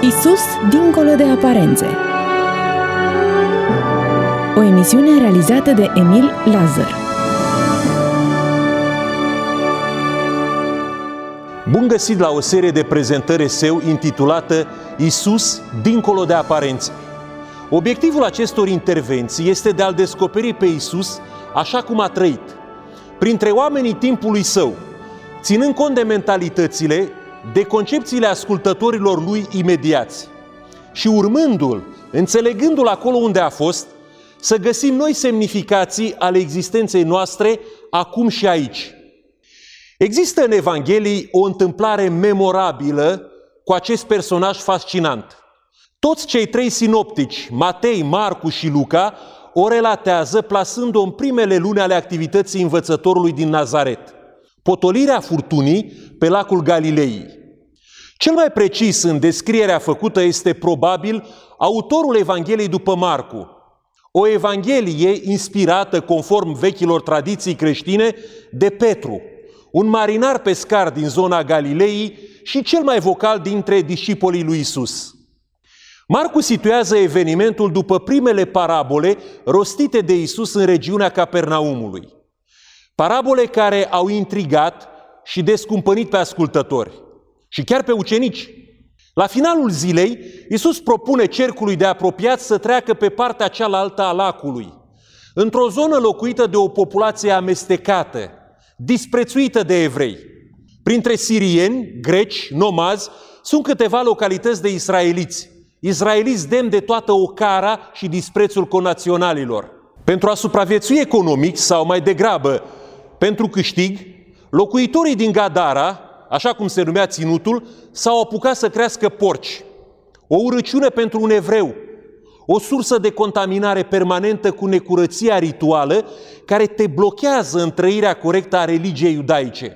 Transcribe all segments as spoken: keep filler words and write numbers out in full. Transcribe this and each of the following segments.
Isus dincolo de aparențe. O emisiune realizată de Emil Lazar. Bun găsit la o serie de prezentări eseu intitulată Isus dincolo de aparențe. Obiectivul acestor intervenții este de a-L descoperi pe Isus așa cum a trăit, printre oamenii timpului său, ținând cont de mentalitățile, de concepțiile ascultătorilor lui imediați și urmându-L, înțelegându-L acolo unde a fost, să găsim noi semnificații ale existenței noastre acum și aici. Există în Evanghelii o întâmplare memorabilă cu acest personaj fascinant. Toți cei trei sinoptici, Matei, Marcu și Luca, o relatează plasând-o în primele luni ale activității învățătorului din Nazaret, potolirea furtunii pe lacul Galilei. Cel mai precis în descrierea făcută este probabil autorul Evangheliei după Marcu, o evanghelie inspirată, conform vechilor tradiții creștine, de Petru, un marinar pescar din zona Galilei și cel mai vocal dintre discipolii lui Isus. Marcu situează evenimentul după primele parabole rostite de Isus în regiunea Capernaumului. Parabole care au intrigat și descumpănit pe ascultători și chiar pe ucenici. La finalul zilei, Isus propune cercului de apropiat să treacă pe partea cealaltă a lacului, într-o zonă locuită de o populație amestecată, disprețuită de evrei. Printre sirieni, greci, nomazi, sunt câteva localități de israeliți, israeliți demni de toată ocara și disprețul conaționalilor. Pentru a supraviețui economic, sau mai degrabă pentru câștig, locuitorii din Gadara, așa cum se numea ținutul, s-au apucat să crească porci. O urăciune pentru un evreu, o sursă de contaminare permanentă cu necurăția rituală care te blochează în trăirea corectă a religiei iudaice.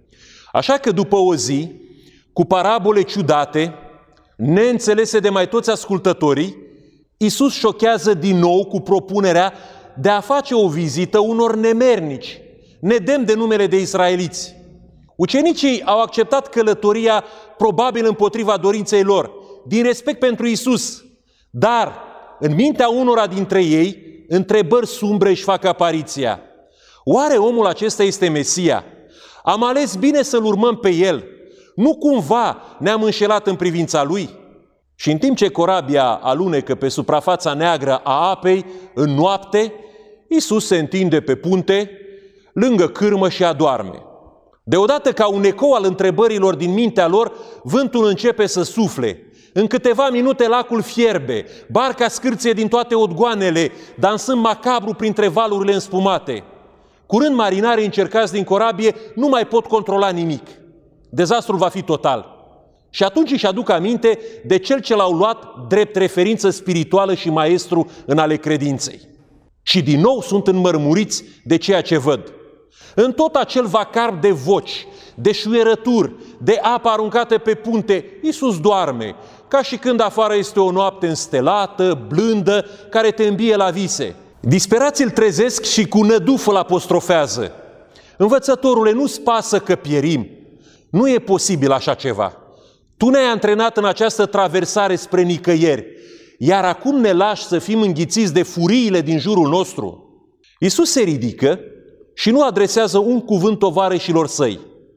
Așa că după o zi, cu parabole ciudate, neînțelese de mai toți ascultătorii, Isus șochează din nou cu propunerea de a face o vizită unor nemernici, nedemni de numele de israeliți. Ucenicii au acceptat călătoria probabil împotriva dorinței lor, din respect pentru Isus, dar în mintea unora dintre ei, întrebări sumbre își fac apariția. Oare omul acesta este Mesia? Am ales bine să-L urmăm pe El. Nu cumva ne-am înșelat în privința Lui? Și în timp ce corabia alunecă pe suprafața neagră a apei, în noapte, Isus se întinde pe punte, lângă cârmă și adorme. Deodată, ca un ecou al întrebărilor din mintea lor, vântul începe să sufle. În câteva minute lacul fierbe, barca scârție din toate odgoanele, dansând macabru printre valurile înspumate. Curând marinarii încercați din corabie nu mai pot controla nimic. Dezastrul va fi total. Și atunci își aduc aminte de cel ce l-au luat drept referință spirituală și maestru în ale credinței. Și din nou sunt înmărmuriți de ceea ce văd. În tot acel vacar de voci, de șuierături, de apă aruncate pe punte, Iisus doarme, ca și când afară este o noapte înstelată, blândă, care te îmbie la vise. Disperații îl trezesc și cu năduf îl apostrofează. Învățătorule, nu-ți pasă că pierim. Nu e posibil așa ceva. Tu ne-ai antrenat în această traversare spre nicăieri, iar acum ne lași să fim înghițiți de furiile din jurul nostru. Iisus se ridică și nu adresează un cuvânt tovarășilor săi.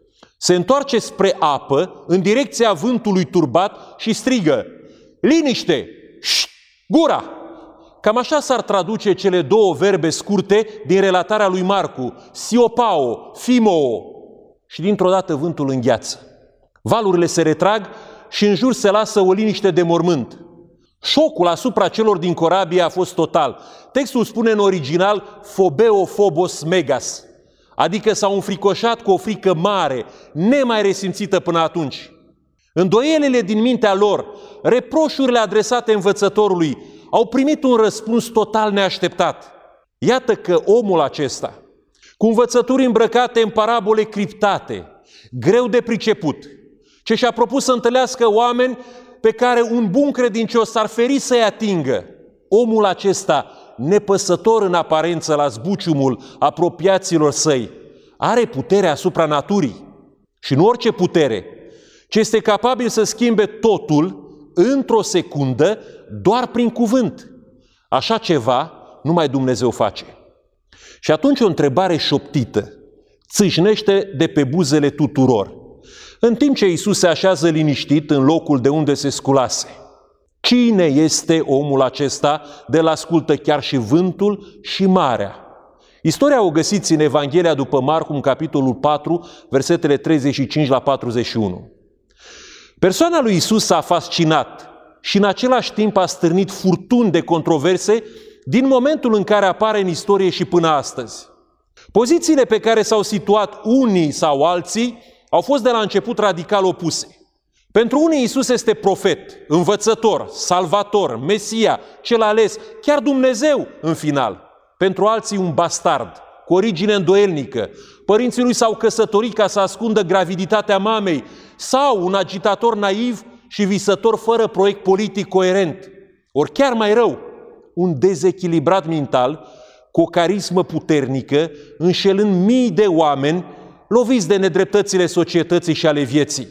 Se întoarce spre apă, în direcția vântului turbat și strigă: liniște! Șt! Gura! Cam așa s-ar traduce cele două verbe scurte din relatarea lui Marcu, siopao, fimoo. Și dintr-o dată vântul îngheață. Valurile se retrag și în jur se lasă o liniște de mormânt. Șocul asupra celor din corabie a fost total. Textul spune în original phobeo phobos megas, adică s-au înfricoșat cu o frică mare, nemai resimțită până atunci. Îndoielile din mintea lor, reproșurile adresate învățătorului, au primit un răspuns total neașteptat. Iată că omul acesta, cu învățături îmbrăcate în parabole criptate, greu de priceput, ce și-a propus să întâlnească oameni pe care un bun credincios s-ar feri să-i atingă, omul acesta, nepăsător în aparență la zbuciumul apropiaților săi, are putere asupra naturii. Și nu orice putere, ci este capabil să schimbe totul într-o secundă, doar prin cuvânt. Așa ceva numai Dumnezeu face. Și atunci o întrebare șoptită țâșnește de pe buzele tuturor, în timp ce Iisus se așează liniștit în locul de unde se sculase. Cine este omul acesta de l ascultă chiar și vântul și marea? Istoria o găsiți în Evanghelia după Marcu, în capitolul patru, versetele treizeci și cinci la patruzeci și unu. Persoana lui Iisus s-a fascinat și în același timp a stârnit furtuni de controverse din momentul în care apare în istorie și până astăzi. Pozițiile pe care s-au situat unii sau alții au fost de la început radical opuse. Pentru unii Iisus este profet, învățător, salvator, Mesia, cel ales, chiar Dumnezeu în final. Pentru alții un bastard, cu origine îndoielnică. Părinții lui s-au căsătorit ca să ascundă graviditatea mamei, sau un agitator naiv și visător fără proiect politic coerent. Ori chiar mai rău, un dezechilibrat mental, cu o carismă puternică, înșelând mii de oameni loviți de nedreptățile societății și ale vieții.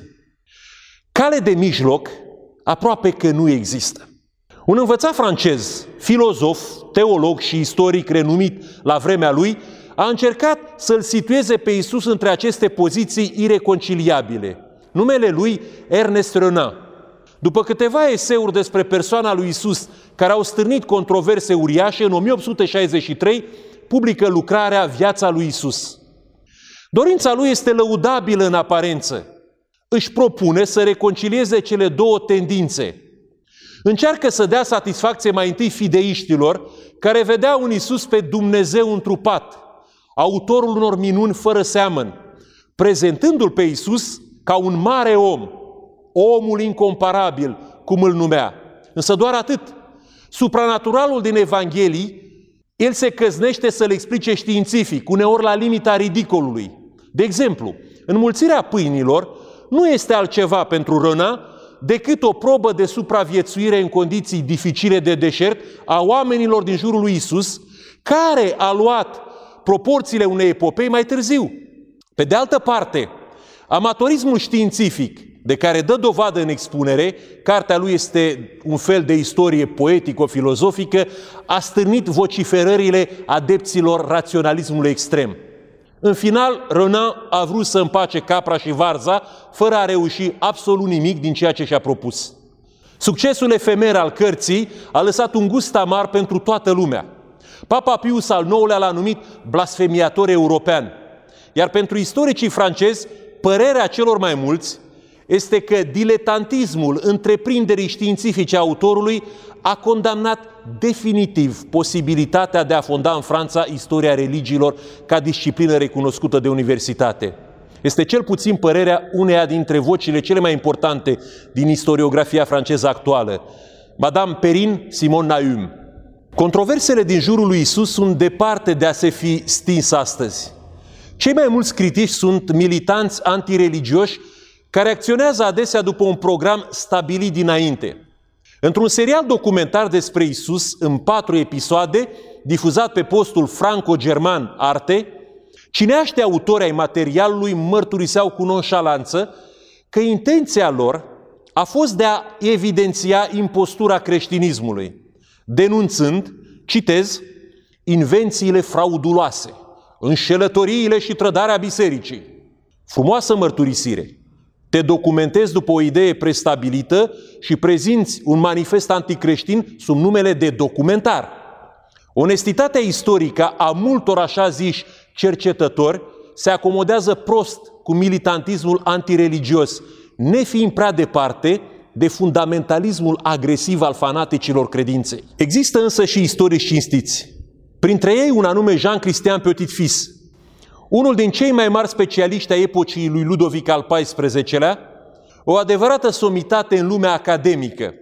Cale de mijloc aproape că nu există. Un învățat francez, filozof, teolog și istoric renumit la vremea lui, a încercat să-l situeze pe Iisus între aceste poziții ireconciliabile. Numele lui Ernest Renan. După câteva eseuri despre persoana lui Iisus, care au stârnit controverse uriașe, în o mie opt sute șaizeci și trei publică lucrarea Viața lui Iisus. Dorința lui este lăudabilă în aparență. Își propune să reconcilieze cele două tendințe. Încearcă să dea satisfacție mai întâi fideiștilor, care vedeau în Iisus pe Dumnezeu întrupat, autorul unor minuni fără seamăn, prezentându-l pe Iisus ca un mare om, omul incomparabil, cum îl numea. Însă doar atât. Supranaturalul din Evanghelii, el se căznește să-l explice științific, uneori la limita ridicolului. De exemplu, înmulțirea pâinilor nu este altceva pentru Renan decât o probă de supraviețuire în condiții dificile de deșert a oamenilor din jurul lui Iisus, care a luat proporțiile unei epopei mai târziu. Pe de altă parte, amatorismul științific, de care dă dovadă în expunere, cartea lui este un fel de istorie poetico-filozofică, a stârnit vociferările adepților raționalismului extrem. În final, Renan a vrut să împace capra și varza, fără a reuși absolut nimic din ceea ce și-a propus. Succesul efemer al cărții a lăsat un gust amar pentru toată lumea. Papa Pius al nouălea l-a numit blasfemiator european. Iar pentru istoricii francezi, părerea celor mai mulți este că diletantismul întreprinderii științifice a autorului a condamnat definitiv posibilitatea de a fonda în Franța istoria religiilor ca disciplină recunoscută de universitate. Este cel puțin părerea uneia dintre vocile cele mai importante din istoriografia franceză actuală, Madame Perrine Simon Nahum. Controversele din jurul lui Iisus sunt departe de a se fi stins astăzi. Cei mai mulți critici sunt militanți antireligioși care acționează adesea după un program stabilit dinainte. Într-un serial documentar despre Iisus, în patru episoade, difuzat pe postul franco-german Arte, cineaștii autori ai materialului mărturiseau cu nonșalanță că intenția lor a fost de a evidenția impostura creștinismului, denunțând, citez, invențiile frauduloase, înșelătoriile și trădarea bisericii. Frumoasă mărturisire. Te documentezi după o idee prestabilită și prezinți un manifest anticreștin sub numele de documentar. Onestitatea istorică a multor așa ziși cercetători se acomodează prost cu militantismul antireligios, nefiind prea departe de fundamentalismul agresiv al fanaticilor credinței. Există însă și istorici cinstiți. Printre ei un anume Jean-Christian Petit-Fils, unul din cei mai mari specialiști ai epocii lui Ludovic al paisprezecelea, o adevărată somitate în lumea academică.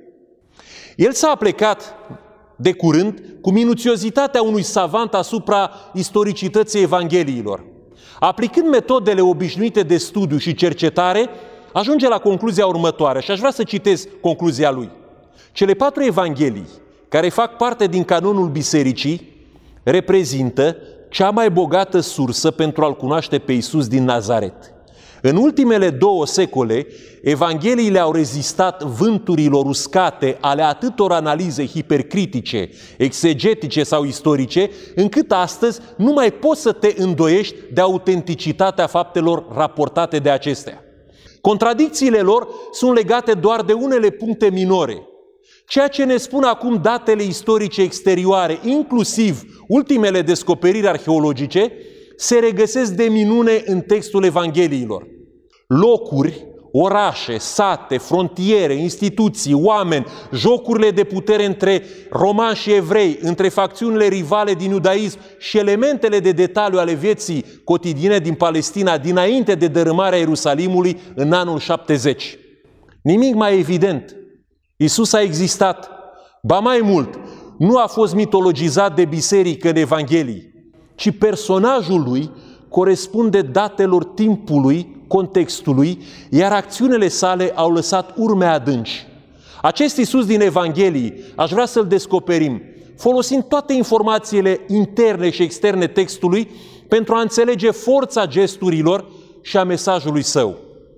El s-a aplecat de curând cu minuțiozitatea unui savant asupra istoricității Evangheliilor. Aplicând metodele obișnuite de studiu și cercetare, ajunge la concluzia următoare și aș vrea să citez concluzia lui. Cele patru Evanghelii, care fac parte din canonul bisericii, reprezintă cea mai bogată sursă pentru a-L cunoaște pe Iisus din Nazaret. În ultimele două secole, Evangheliile au rezistat vânturilor uscate ale atâtor analize hipercritice, exegetice sau istorice, încât astăzi nu mai poți să te îndoiești de autenticitatea faptelor raportate de acestea. Contradicțiile lor sunt legate doar de unele puncte minore. Ceea ce ne spun acum datele istorice exterioare, inclusiv ultimele descoperiri arheologice, se regăsesc de minune în textul Evangheliilor. Locuri, orașe, sate, frontiere, instituții, oameni, jocurile de putere între romani și evrei, între facțiunile rivale din iudaism și elementele de detaliu ale vieții cotidiene din Palestina dinainte de dărâmarea Ierusalimului în anul șaptezeci. Nimic mai evident. Iisus a existat. Ba mai mult, nu a fost mitologizat de biserică în Evanghelii, ci personajul lui corespunde datelor timpului, contextului, iar acțiunile sale au lăsat urme adânci. Acest Iisus din Evanghelii, aș vrea să-L descoperim, folosind toate informațiile interne și externe textului pentru a înțelege forța gesturilor și a mesajului Său.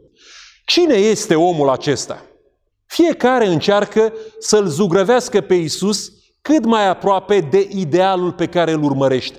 Cine este omul acesta? Fiecare încearcă să-L zugrăvească pe Iisus cât mai aproape de idealul pe care îl urmărește.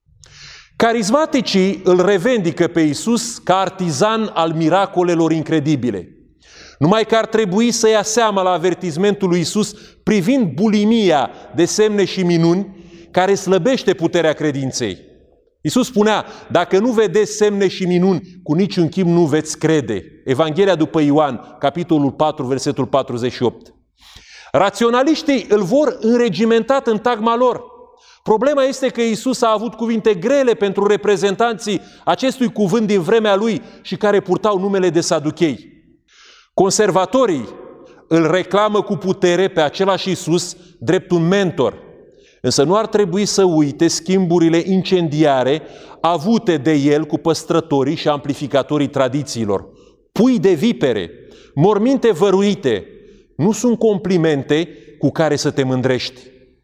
Carismaticii îl revendică pe Iisus ca artizan al miracolelor incredibile. Numai că ar trebui să ia seama la avertismentul lui Iisus privind bulimia de semne și minuni care slăbește puterea credinței. Iisus spunea, dacă nu vedeți semne și minuni, cu niciun chip nu veți crede. Evanghelia după Ioan, capitolul patru, versetul patruzeci și opt. Raționaliștii îl vor înregimentat în tagma lor. Problema este că Iisus a avut cuvinte grele pentru reprezentanții acestui cuvânt din vremea lui și care purtau numele de saduchei. Conservatorii îl reclamă cu putere pe același Iisus drept un mentor, însă nu ar trebui să uite schimburile incendiare avute de el cu păstrătorii și amplificatorii tradițiilor. Pui de vipere, morminte văruite, nu sunt complimente cu care să te mândrești.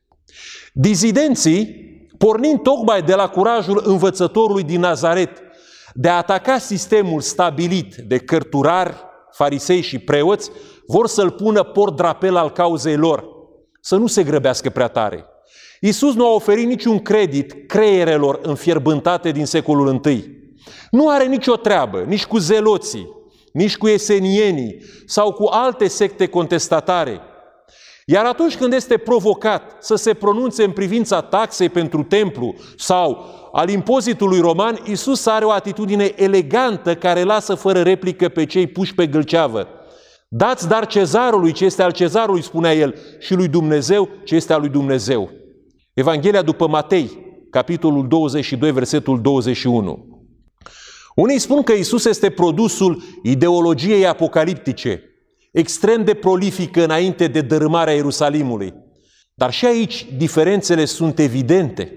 Dizidenții, pornind tocmai de la curajul învățătorului din Nazaret de a ataca sistemul stabilit de cărturari, farisei și preoți, vor să-l pună port-drapel al cauzei lor, să nu se grăbească prea tare. Iisus nu a oferit niciun credit creierelor înfierbântate din secolul întâi. Nu are nicio treabă, nici cu zeloții, nici cu esenienii sau cu alte secte contestatare. Iar atunci când este provocat să se pronunțe în privința taxei pentru templu sau al impozitului roman, Iisus are o atitudine elegantă care lasă fără replică pe cei puși pe gâlceavă. Dați dar cezarului ce este al cezarului, spunea el, și lui Dumnezeu ce este al lui Dumnezeu. Evanghelia după Matei, capitolul douăzeci și doi, versetul douăzeci și unu. Unii spun că Iisus este produsul ideologiei apocaliptice, extrem de prolifică înainte de dărâmarea Ierusalimului. Dar și aici diferențele sunt evidente.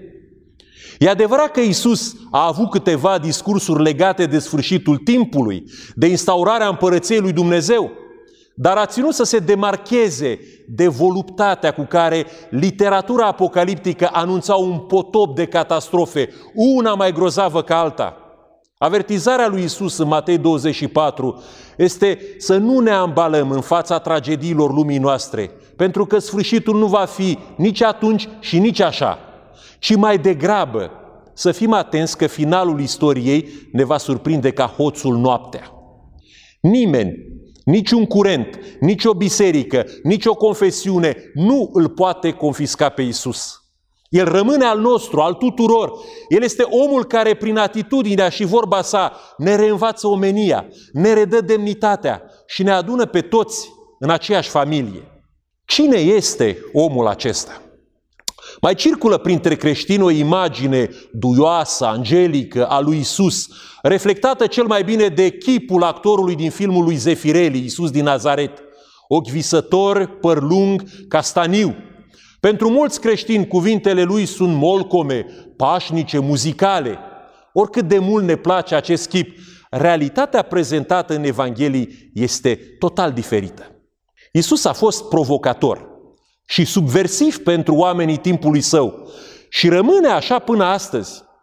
E adevărat că Iisus a avut câteva discursuri legate de sfârșitul timpului, de instaurarea împărăției lui Dumnezeu, dar a ținut să se demarcheze de voluptatea cu care literatura apocaliptică anunța un potop de catastrofe, una mai grozavă ca alta. Avertizarea lui Iisus în Matei douăzeci și patru este să nu ne ambalăm în fața tragediilor lumii noastre, pentru că sfârșitul nu va fi nici atunci și nici așa, ci mai degrabă să fim atenți că finalul istoriei ne va surprinde ca hoțul noaptea. Nimeni, niciun curent, nici o biserică, nici o confesiune nu îl poate confisca pe Iisus. El rămâne al nostru, al tuturor. El este omul care, prin atitudinea și vorba sa, ne reînvață omenia, ne redă demnitatea și ne adună pe toți în aceeași familie. Cine este omul acesta? Mai circulă printre creștini o imagine duioasă, angelică a lui Iisus, reflectată cel mai bine de chipul actorului din filmul lui Zefirelli, Iisus din Nazaret. Ochi visători, păr lung, castaniu. Pentru mulți creștini, cuvintele lui sunt molcome, pașnice, muzicale. Oricât de mult ne place acest chip, realitatea prezentată în Evanghelii este total diferită. Iisus a fost provocator și subversiv pentru oamenii timpului său și rămâne așa până astăzi.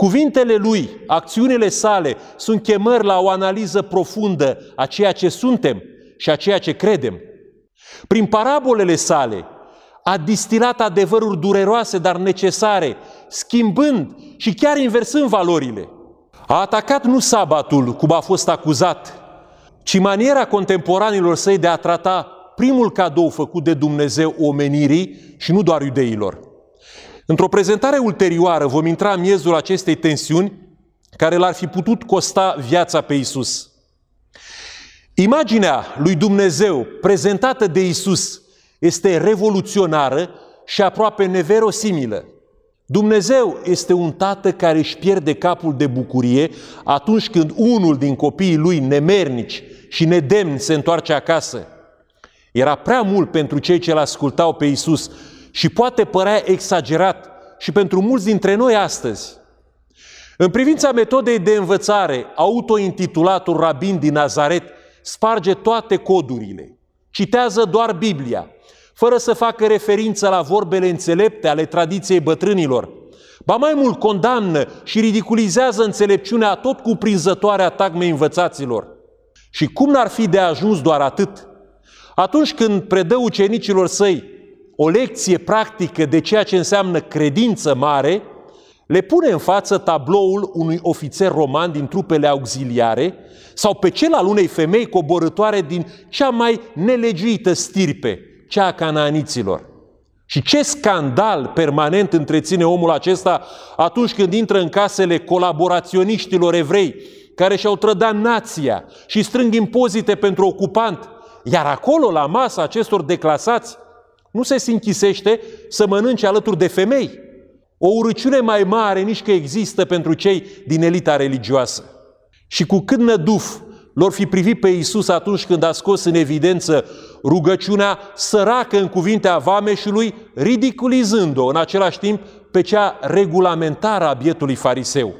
Cuvintele lui, acțiunile sale, sunt chemări la o analiză profundă a ceea ce suntem și a ceea ce credem. Prin parabolele sale a distilat adevăruri dureroase, dar necesare, schimbând și chiar inversând valorile. A atacat nu sabatul, cum a fost acuzat, ci maniera contemporanilor săi de a trata primul cadou făcut de Dumnezeu omenirii și nu doar iudeilor. Într-o prezentare ulterioară vom intra în miezul acestei tensiuni care l-ar fi putut costa viața pe Iisus. Imaginea lui Dumnezeu prezentată de Iisus este revoluționară și aproape neverosimilă. Dumnezeu este un tată care își pierde capul de bucurie atunci când unul din copiii lui nemernici și nedemni se întoarce acasă. Era prea mult pentru cei ce l-ascultau pe Iisus și poate părea exagerat și pentru mulți dintre noi astăzi. În privința metodei de învățare, autointitulatul rabin din Nazaret sparge toate codurile, citează doar Biblia, fără să facă referință la vorbele înțelepte ale tradiției bătrânilor. Ba mai mult, condamnă și ridiculizează înțelepciunea tot cuprinzătoare a tagmei învățaților. Și cum n-ar fi de ajuns doar atât? Atunci când predă ucenicilor săi o lecție practică de ceea ce înseamnă credință mare, le pune în față tabloul unui ofițer roman din trupele auxiliare sau pe cel al unei femei coborâtoare din cea mai nelegiuită stirpe, cea a canaaniților. Și ce scandal permanent întreține omul acesta atunci când intră în casele colaboraționiștilor evrei care și-au trădat nația și strâng impozite pentru ocupant, iar acolo, la masa acestor declasați, nu se sinchisește să mănânce alături de femei. O urăciune mai mare nici că există pentru cei din elita religioasă. Și cu cât năduf lor fi privit pe Iisus atunci când a scos în evidență rugăciunea săracă în cuvinte a vameșului, ridiculizând-o în același timp pe cea regulamentară a bietului fariseu.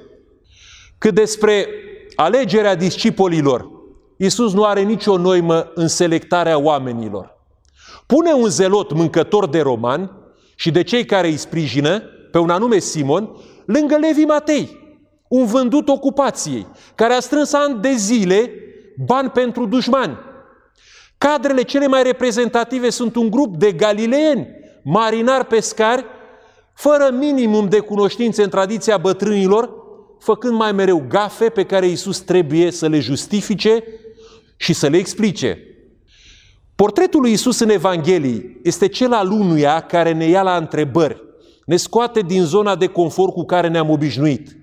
Cât despre alegerea discipolilor, Iisus nu are nicio noimă în selectarea oamenilor. Pune un zelot mâncător de romani și de cei care îi sprijină, pe un anume Simon, lângă Levi Matei, un vândut ocupației, care a strâns ani de zile bani pentru dușmani. Cadrele cele mai reprezentative sunt un grup de galileeni, marinari pescari, fără minimum de cunoștințe în tradiția bătrânilor, făcând mai mereu gafe pe care Iisus trebuie să le justifice și să le explice. Portretul lui Iisus în Evanghelii este cel al unuia care ne ia la întrebări, ne scoate din zona de confort cu care ne-am obișnuit.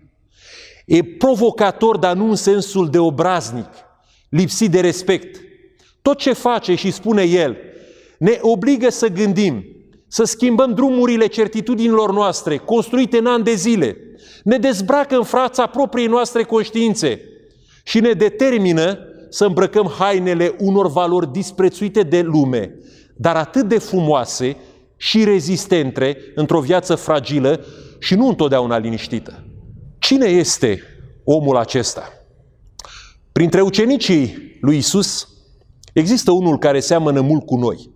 E provocator, dar nu în sensul de obraznic, lipsit de respect. Tot ce face și spune el ne obligă să gândim, să schimbăm drumurile certitudinilor noastre, construite în ani de zile. Ne dezbracă în fața propriei noastre conștiințe și ne determină să îmbrăcăm hainele unor valori disprețuite de lume, dar atât de frumoase și rezistente într-o viață fragilă și nu întotdeauna liniștită. Cine este omul acesta? Printre ucenicii lui Iisus există unul care seamănă mult cu noi,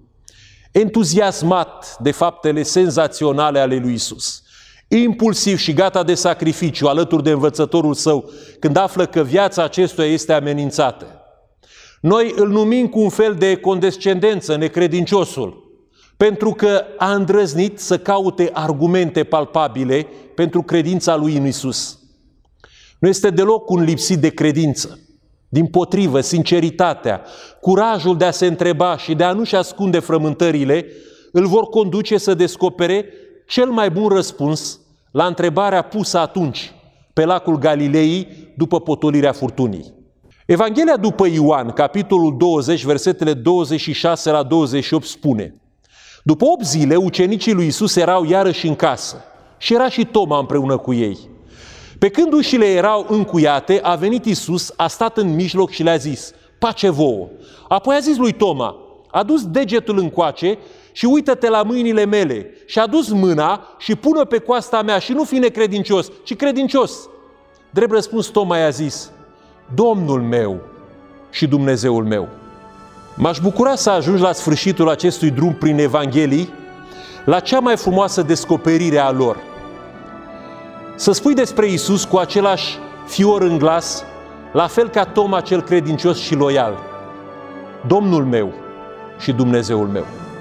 entuziasmat de faptele senzaționale ale lui Iisus, impulsiv și gata de sacrificiu alături de învățătorul său când află că viața acestuia este amenințată. Noi îl numim cu un fel de condescendență necredinciosul, pentru că a îndrăznit să caute argumente palpabile pentru credința lui în Iisus. Nu este deloc un lipsit de credință. Dimpotrivă, sinceritatea, curajul de a se întreba și de a nu-și ascunde frământările îl vor conduce să descopere cel mai bun răspuns la întrebarea pusă atunci pe lacul Galilei după potolirea furtunii. Evanghelia după Ioan, capitolul douăzeci, versetele douăzeci și șase la douăzeci și opt spune: după opt zile, ucenicii lui Iisus erau iarăși în casă și era și Toma împreună cu ei. Pe când ușile erau încuiate, a venit Iisus, a stat în mijloc și le-a zis: pace vouă! Apoi a zis lui Toma: adu-ți degetul încoace și uită-te la mâinile mele și adu-ți mâna și pune-o pe coasta mea și nu fi necredincios, ci credincios. Drept răspuns, Toma i-a zis: Domnul meu și Dumnezeul meu. M-aș bucura să ajungi la sfârșitul acestui drum prin Evanghelii, la cea mai frumoasă descoperire a lor. Să spui despre Iisus cu același fior în glas, la fel ca Toma cel credincios și loial: Domnul meu și Dumnezeul meu.